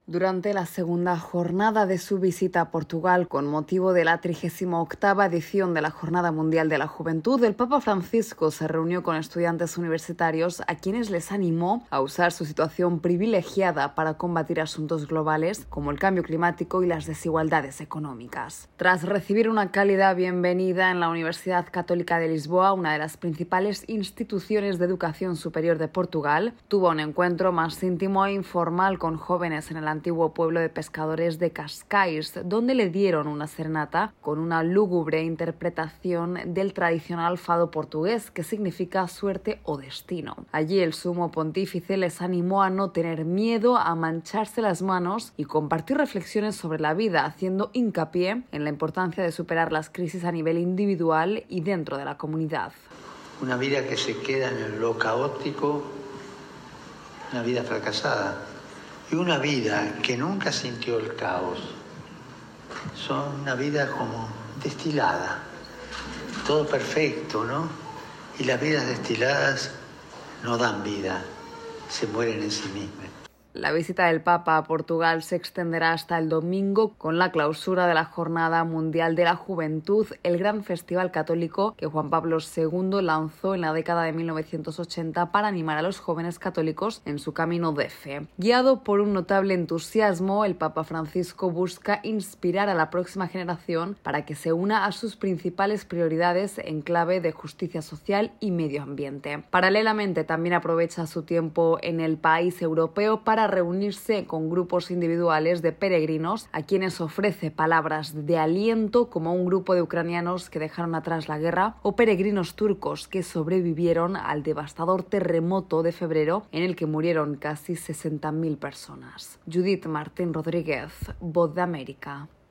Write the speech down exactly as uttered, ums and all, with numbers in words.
Durante la segunda jornada de su visita a Portugal, con motivo de la trigésima octava edición de la Jornada Mundial de la Juventud, el Papa Francisco se reunió con estudiantes universitarios a quienes les animó a usar su situación privilegiada para combatir asuntos globales como el cambio climático y las desigualdades económicas. Tras recibir una cálida bienvenida en la Universidad Católica de Lisboa, una de las principales instituciones de educación superior de Portugal, tuvo un encuentro más íntimo e informal con jóvenes en el antiguo pueblo de pescadores de Cascais, donde le dieron una serenata con una lúgubre interpretación del tradicional fado portugués, que significa suerte o destino. Allí el sumo pontífice les animó a no tener miedo, a mancharse las manos y compartir reflexiones sobre la vida, haciendo hincapié en la importancia de superar las crisis a nivel individual y dentro de la comunidad. Una vida que se queda en lo caótico, una vida fracasada. Y una vida que nunca sintió el caos. Son una vida como destilada. Todo perfecto, ¿no? Y las vidas destiladas no dan vida, se mueren en sí mismas. La visita del Papa a Portugal se extenderá hasta el domingo con la clausura de la Jornada Mundial de la Juventud, el gran festival católico que Juan Pablo segundo lanzó en la década de mil novecientos ochenta para animar a los jóvenes católicos en su camino de fe. Guiado por un notable entusiasmo, el Papa Francisco busca inspirar a la próxima generación para que se una a sus principales prioridades en clave de justicia social y medio ambiente. Paralelamente, también aprovecha su tiempo en el país europeo para reunirse con grupos individuales de peregrinos a quienes ofrece palabras de aliento, como un grupo de ucranianos que dejaron atrás la guerra o peregrinos turcos que sobrevivieron al devastador terremoto de febrero en el que murieron casi sesenta mil personas. Judith Martín Rodríguez, Voz de América.